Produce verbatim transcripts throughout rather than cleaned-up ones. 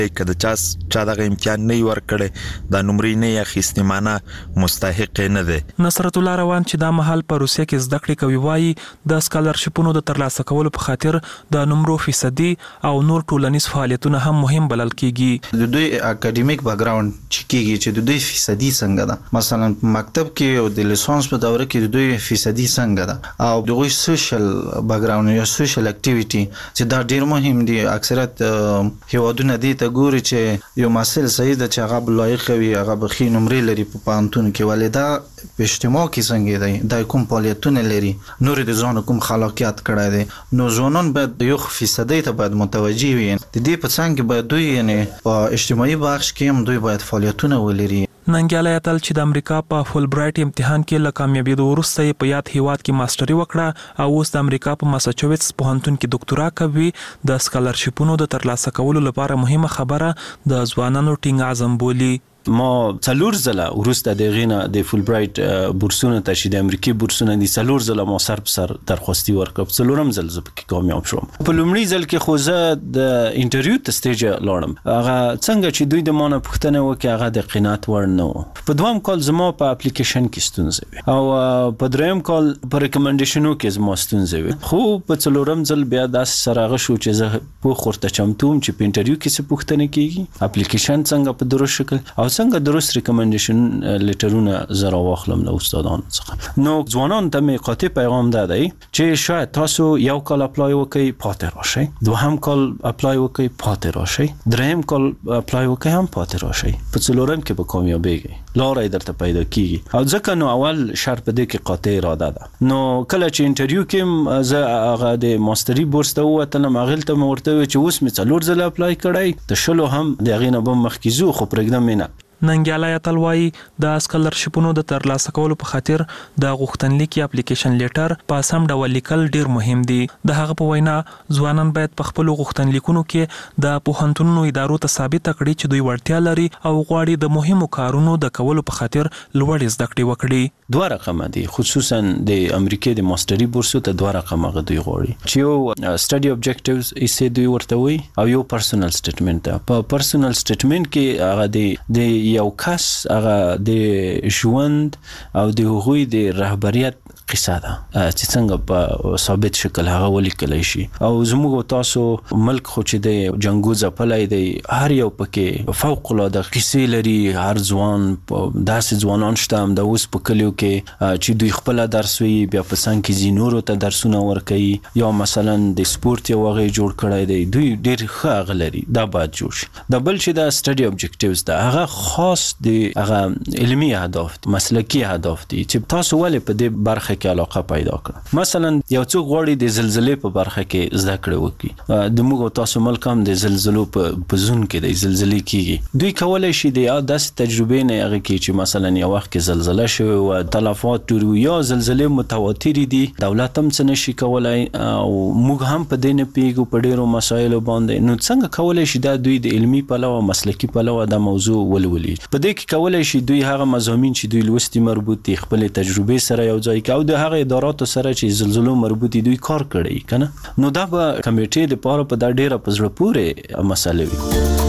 که د چا چا دغه امتحان نه ورکړي د نمرې نه اخیستې معنا مستحق نه دی. نصرت الله روان چې دا مهال په روسیه کې زده کړې کوي وایي د سکالرشپونو د ترلاسه کولو په خاطر د نمرو فیصدي او نور ټولنیز فعالیتونه هم مهم بلل کیږي. د دوی اکیډمیک بیک ګراوند چې کیږي چې د دوی فیصدي څنګه ده، مثلا په مکتب کې او د لیسانس په دوره کې د دوی فیصدي څنګه ده، او دغه سوشل بیک ګراوند یا سوشل اکټیویټي چې دا ډیر مهم دي. اکثریت هیوادونه دي ته ګوري چې یو مسل صحیح ده چې هغه لایق وي، هغه بخي نمرې لري په پانتون کې، ولې دا په اجتماع کې څنګه دی، دا کوم فعالیتونه لري، نور د ځان کوم خلاقیت کړی دی. نو ځوانان باید یو فیصدي ته باید متوجي وي. د دې په څنګه باید دوی یعنی په اجتماعي بخش کې هم دوی باید فعالیتونه ولري. ننګیالی اتل چې د امریکا په فول برایټ امتحان کې له کامیابېدو وروسته یې په یاد هیواد کې ماسټري وکړه او اوس د امریکا په ماساچوټس پوهنتون کې ډاکټرا کوي. د سکالرشپونو د ترلاسه کولو لپاره مهمه خبره د ځوانانو ټینګ عزم بولي. ما څلور ځله وروسته د غینه د فول برایټ بورسونه ته چې د امریکای بورسونه دي څلور ځله ما سر په سر درخواستي ورکړ، څلورم ځل زه پکې کامیاب شوم. په لومړي ځل کې خو زه د انټرویو ته سټیج لاړم، هغه څنګه چې دوی د مانه پوښتنه وکړه هغه د قناعت وړ نه و. په دویم کال زما په اپلیکیشن کې ستونزه وي او په دریم کال په ریکمنډیشنو کې زما ستونزه وي، خو په څلورم ځل بیا داسې سره شو چې زه په خورته چمتوم چې په انټرویو کې څه پوښتنه کیږي، اپلیکیشن څنګه په درست شکل او څنګه درست ریکمنډیشن لیټرونه زرا واخلم له استادانو څخه. نو ځوانان ته مې قاطع پیغام ده دی چې شاید تاسو یو کال اپلای وکړئ پاتې راشئ، دوهم کال اپلای وکړئ پاتې راشئ، دریم کال اپلای وکړئ هم پاتې راشئ، په څلورم کې به کامیابیږئ، لاره درته پیدا کیږي. او ځکه نو اول شرط په دې کې قاطع اراده ده. نو کله چې انټرویو کې زه هغه د ماستري بورس ته ووتلم، هغه ته مې ورته وویل چې اوس مې څلور ځله اپلای کړی، د شلو هم د هغې نه به مخکې ځو خو پرېږدم یې نه. ننګیالی اتل وایي د سکالرشپونو د ترلاسه کولو په خاطر د غوښتنلیک یا اپلیکیشن لیټر په سم ډول لیکل ډیر مهم دي. د هغه په وینا ځوانان باید په خپلو غوښتنلیکونو کې د پوهنتونونو ادارو ته ثابته کړي چې دوی وړتیا لري او غواړي د مهمو کارونو د کولو په خاطر لوړې زده کړې وکړي. دوه رقمه دي، خصوصا د امریکای د ماستري بورسو ته دوه رقمه دوی غواړي چې یو سټډي اوبجیکټیوز یې دوی ورته وي او یو پرسونل سټیټمنټ ده. په پرسونل سټیټمنټ کې هغه د یو کس هغه د ژوند او د هغوی د رهبریت قصه ده چې څنګه په ثابت شکل هغه ولیکلی شي. او زموږ تاسو ملک خو چې د جنګو ځپلی دی، هر یو پکې فوق العاده قصې لري. هر ځوان داسې ځوانان شته هم د اوس په کلیو کې چې دوی خپله درس وي، بیا په څنګ کې ځي نورو ته درسونه ورکوي، یا مثلا د سپورت یو هغه جوړ کړی دی، دوی ډېر ښه هغه لري، دا باید جوړ شي. د بل چې دا سټډي اوبجیکټیوز ده هغه خاص د هغه علمي اهداف مسلکي اهداف دي چې تاسو ولې په دې برخه کې علاقه پیدا کړه. مثلا یو څوک غواړي د زلزلې په برخه کې زده کړه وکړي، د موږ تاسو ملک هم د زلزلو په زون کې د زلزلې کیږي، دوی کولای شي د داسې تجربې نه هغه کې چې مثلا یو وخت کې زلزله شوې و، تلفات ډېر یا زلزلې متواترې دي، دولت هم څه نشي کولای او موږ هم په دې نه پوهېږو په ډېرو مسایلو باندې. نو څنګه کولای شي دا دوی د علمي پلوه مسلکي پلوه دا موضوع ولولي؟ په دې کې کولای شي دوی هغه مضامین چې دوی لوستي مربوط دي خپل تجربې سره یو ځای کوي او د هغه اداراتو سره چې زلزلو مربوط دي دوی کار کړی کنه. نو دا به کمیټې لپاره په دا ډیره په زړه پورې مسله وي.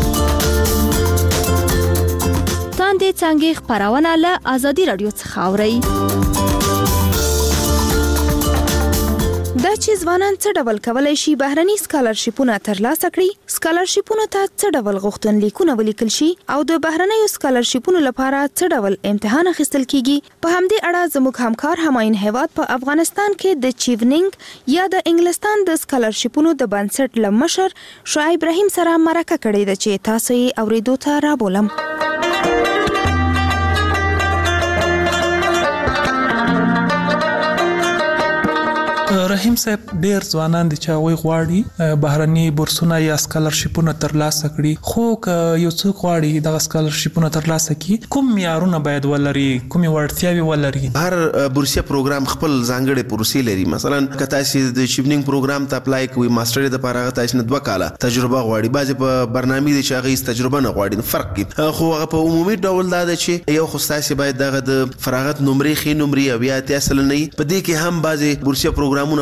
تاندې څنګه خبرونه له ازادي رادیو څخه اوري. دا چې ځوانان څه ډول کولای شي بهرني سکالرشپونه ترلاسه کړي، سکالرشپونو ته څه ډول غوښتنلیکونه ولیکل شي او د بهرنیو سکالرشپونو لپاره څه ډول امتحان اخیستل کیږي، په همدې اړه زموږ همکار همایون هیواد په افغانستان کې د چیونینګ یا د انګلستان د سکالرشپونو د بنسټ له مشر شعیب رحیم سره مرکه کړې ده چې تاسو یې اوریدو ته رابولم. رحیم صاحب، ډیر ځوانان دي چې هغوی غواړي بهرني بورسونه یا سکالرشپونه ترلاسه کړي، خو که یو څوک غواړي دغه سکالرشپونه ترلاسه کړي کوم معیارونه باید ولري، کومې وړتیاوې ولري؟ هر بورسیه پروګرام خپل ځانګړې پروسې لري. مثلا که تاسو د چیونینګ پروګرام ته اپلای کوئ، ماستري لپاره هغه تاسو نه دوه کاله تجربه غواړي، بعضې په برنامې دي چې هغه هیڅ تجربه نه غواړي، فرق کوي. خو هغه په عمومي ډول دا ده چې یو خو تاسو باید دغه د فراغت نمرې ښې نمرې او یا اتیا سلنه په دې کې هم بعضې بورسیه پروګرامونه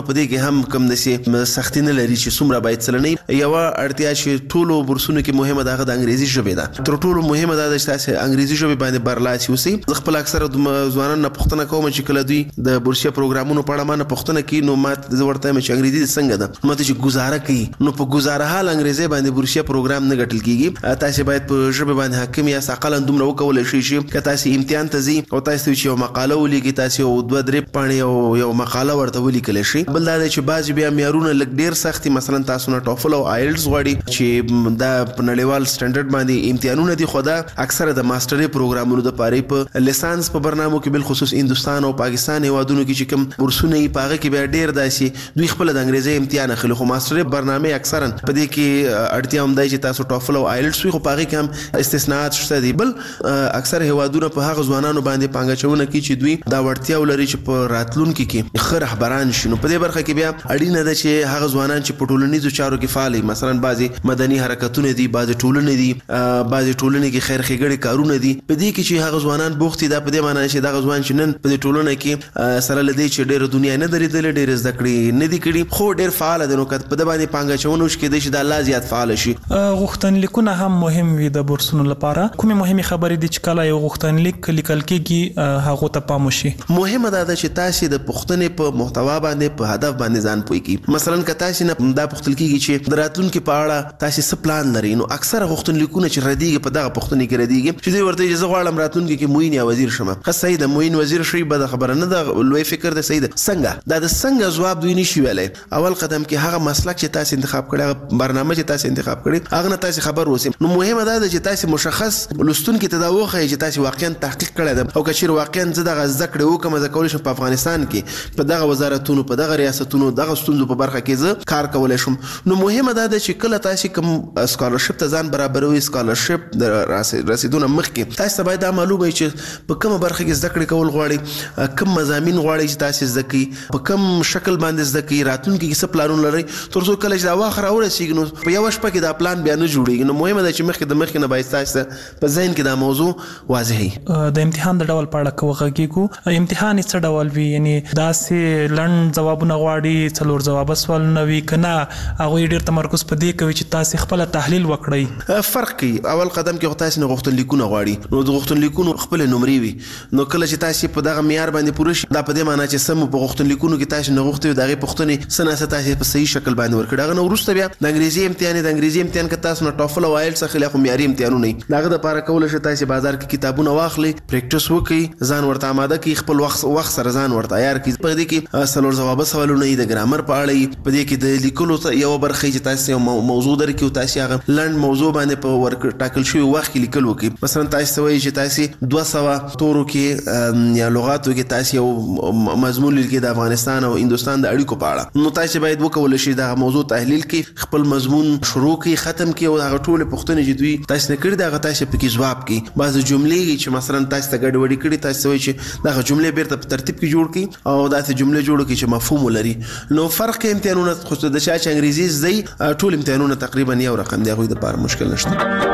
په دې کې هم کوم د سختي نه لري چې څومره باید سلنۍ یو اړتیا چې ټولو بورسونو کې مهمه ده د انګریزي ژبې ده. تر ټولو مهمه ده چې تاسو انګریزي ژبې باندې برلاسي اوسئ. زه خپل اکثره ځوانان نه پوښتنه کوم چې کله دوی د بورسیه پروګرامونو په اړه ما نه پوښتنه کوي نو ما زه ورته وایم چې انګریزي څنګه ده، نو ته چې گزاره کوي نو په گزاره حال انګریزي باندې بورسیه پروګرام نه ګټل کیږي. تاسو باید په ژبه باندې حاکم یا ساقل دومره وکولای شئ چې که تاسو امتحان ته ځئ او تاسو چې یو مقاله ولیکئ تاسو یو دوه درې پاڼې او یو مقاله ورته ولیکلی شئ. بل دا دی چې بعضې بیا معیارونه لږ ډېر سخت دي، مثلا تاسو نه ټوفل او آیلټس غواړي چې دا په نړیوال سټنډرډ باندې امتحانونه دي، خو دا اکثره د ماسټرۍ پروګرامونو دپاره په لیسانس په برنامو کې بالخصوص هندوستان او پاکستان هیوادونو کې چې کوم بورسونه یې په هغه کې بیا ډېر داسې دوی خپله د انګریزۍ امتحان اخلي، خو ماسټرۍ برنامې اکثرا په دې کې اړتیا هم دی چې تاسو ټوفل او آیلټس وي، خو په هغې کې هم استثناءات شته دي. بل اکثر هیوادونه په هغه ځوانانو باندې پانګه چونه کوي چې دوی دا وړتیا ولري چې په راتلونکي کې ښه رهبران شي. نو په دې برخه کې بیا اړینه ده چې هغه ځوانان چې په ټولنیزو چارو کې فعال وي، مثلا بعضې مدني حرکتونه دي، بعضې ټولنې دي، بعضې ټولنې کې خیر ښېګڼې کارونه دي، په دې کې چې هغه ځوانان بوخت دي دا په دې معنی چې دغه ځوان چې نن په دې ټولنه کې سره له دې چې ډېره دنیا نه ده لیدلې، ډېرې زده کړې نه دي کړي، خو ډېر فعاله دی، نو که په ده باندې پانګه اچونه وشي کېدای شي دا لا زیات فعاله شي. غوښتنلیکونه هم مهم وي د بورسونو لپاره. کومې مهمې خبرې دي چې کله یو غوښتنلیک لیکل کېږي هغو ته پام وشي؟ مهمه دا ده چې تاسې د پوښتنې په محتوا باندې په هدف باندې ځان پوه کړي. مثلا که تاسې نه دا پوښتل کېږي چې د راتلونکي په اړه تاسې څه پلان لرئ، نو اکثره غوښتنلیکونه چې ردېږي په دغه پوښتنې کې ردېږي چې دوی ورته وایي چې زه غواړم راتلونکي کې معین یا وزیر شم. ښه صحیح ده، معین وزیر شئ بده خبره نه ده، لوی فکر ده، صحیح ده. څنګه دا د څنګه ځواب دوی نشي ویلی. اول قدم کې هغه مسلک چې تاسې انتخاب کړی، هغه برنامه چې تاسې انتخاب کړی، هغه نه تاسې خبر اوسئ. نو مهمه دا ده چې تاسې مشخص لوستونکي ته دا وښایئ چې تاسې واقعا تحقیق کړی ده، او که چېرې واقعا زه دغه زده کړې وکړم، زه کولی شم په افغانستان کې په دغه وزارتونو، په دغه ریاستونو، دغه ستونزو په برخه کې زه کار کولی شم. نو مهمه دا ده چې کله تاسې کوم سکالرشپ ته ځان برابروئ، سکالرشپ د رسېدونه مخکې تاسې ته باید دا معلومه وي چې په کومه برخه کې زده کړې کول غواړئ، کوم مضامین غواړئ چې تاسې زده کړئ، په کوم شکل باندې زده کړئ، راتلونکي کې څه پلانونه لرئ، تر څو کله چې دا وخت راورسېږي نو په یوه شپه کې دا پلان بیا نه جوړېږي. نو مهمه ده چې مخکې د مخکې نه باید ستاسې په ذهن کې دا موضوع واضح وي. د امتحان د ډول په اړه که وغږېږو، امتحان یې څه ډول وي؟ یعنې داسې لنډ ځوابونه غواړي، څلور ځوابه سوالونه وي، که نه هغوی ډېر تمرکز په دې کوي چې تاسې خپله تحلیل وکړئ؟ فرق کوي. اول قدم کې خو تاسې نه غوښتنلیکونه غواړي، نو د غوښتنلیکونو خپلې نمرې وي، نو کله چې تاسې په دغه معیار باندې پوره شي، دا په دې معنی چې څه مو په غوښتنلیکونو کې تاسې نه غوښتي وي د هغې پوښتنې څه نه څه تاسې په صحیح شکل باندې ورکړي. هغه نه وروسته بیا د انګریزي امتحان د انګریزي امتحان که تاسو نه ټوفل او آیلټس اخلي، خو معیاري امتحانونه وي، د هغه دپاره کولی شئ تاسې بازار کې کتابونه واخلئ، پریکټس وکړئ، ځان ورته اماده کړئ، خپل وخت وخت سره ځان ورته عیار کړئ. په دې کې څلور ځوابه سوالونه وي، د ګرامر په اړه وي، په دې کې د لیکلو یوه برخه چې تاسې یو موضوع درکړي او تاسې هغه لنډ موضوع باندې په ور ټاکل شوي وخت کې لیکل وکړئ. مثلا تاسې ته وایي چې تاسې دوه سوه تورو کې یا لغاتو کې تاسې یو مضمون لیکئ د افغانستان او هندوستان د اړیکو په اړه، نو تاسې باید وکولی شئ دغه موضوع تحلیل کړئ، خپل مضمون شروع کړئ، ختم کړئ، او هغه ټولې پوښتنې چې دوی تاسې نه کړي دي هغه تاسې پکې ځواب کړئ. بعضې جملې چې مثلا تاسې ته ګډوډي کړي، تاسې ته وایي چې دغه جملې بیرته په ترتیب کې جوړ کړئ او داسې جملې جوړ کړئ چې مفهوم ولري. نو فرق کې امتحانونه، خو د چا چې انګریزي زده ټول امتحانونه تقریبا یو رقم دی، هغوی دپاره مشکل نشته.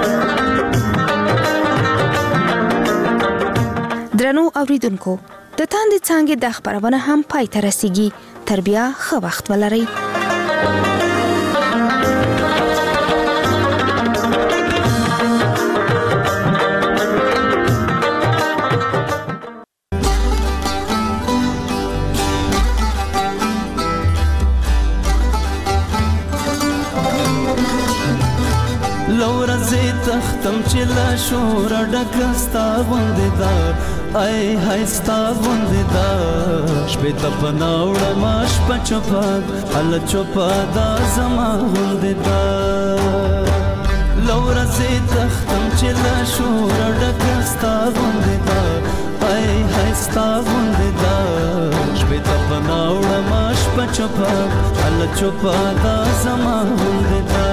درنو اوریدونکو، د تاندې څانګې دا خپرونه هم پای ته رسیږي. تر بیا ښه وخت ولرئ. لورځې تختم چې لا شوره ډکه ستا غوندې ده، ای های ستا غوندې ده، شپې ته په ناوړه ما شپه چوپه هله چوپه دا زما غوندې ده. لورځې تختم چې لا شوره ډکه ستا غوندې ده، ای های ستا غوندې ده، شپې ته په ناوړه ما شپه چوپه هله چوپه دا زما غوندې ده.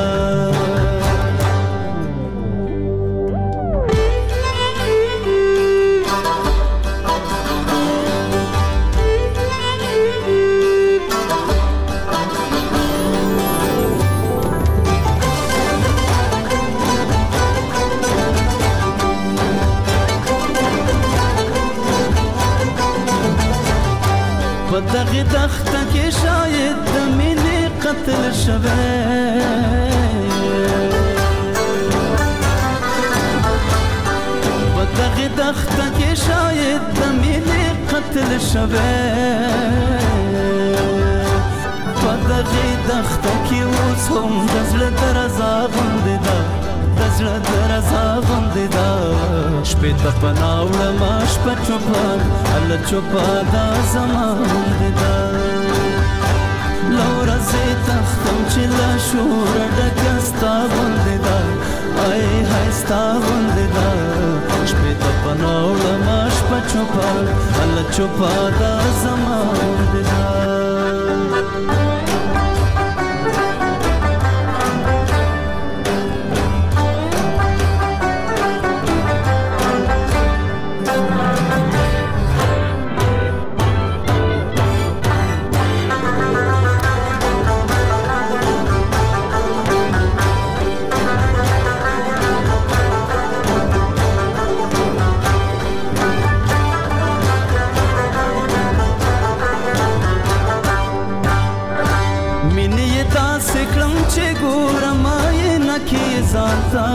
په دغه دښته کې شاید قتل شوی دغه دخته کې شاید د مینې قتل شوی په دغه دخته کې اوس هم د زړه درزا غوندې ده د زړه درزا غوندې ده شپې ته پناه وړمه شپه چوپه هله چوپه دا زما غوندې ده له ورځې تختم چې له شوره ډکه ستا غوندې ده ای های ستا غوندې ده شپې ته پناه وړمه شپه چوپه هله چوپه دا زما غوندې ده ځانتا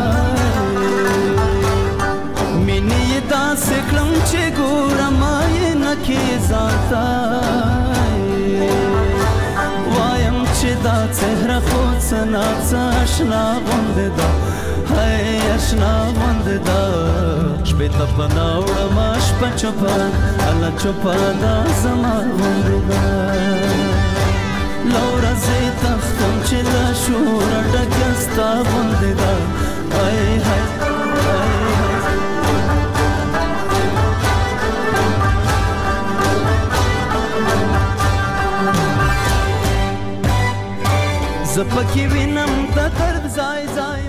مینې یې داسې کړم چې ګورم یې نه کې ځانتا وایم چې دا څهره خو څه ناڅه اشنا غوندې ده هی اشنا غوندې ده شپې ته پناه وړمه شپه چوپه هله چوپه دا زما غوندې ده له ورځې تختم چې له شوره ډکه ستا غوندې ده ای های زه پکې وینم د درد ځای ځای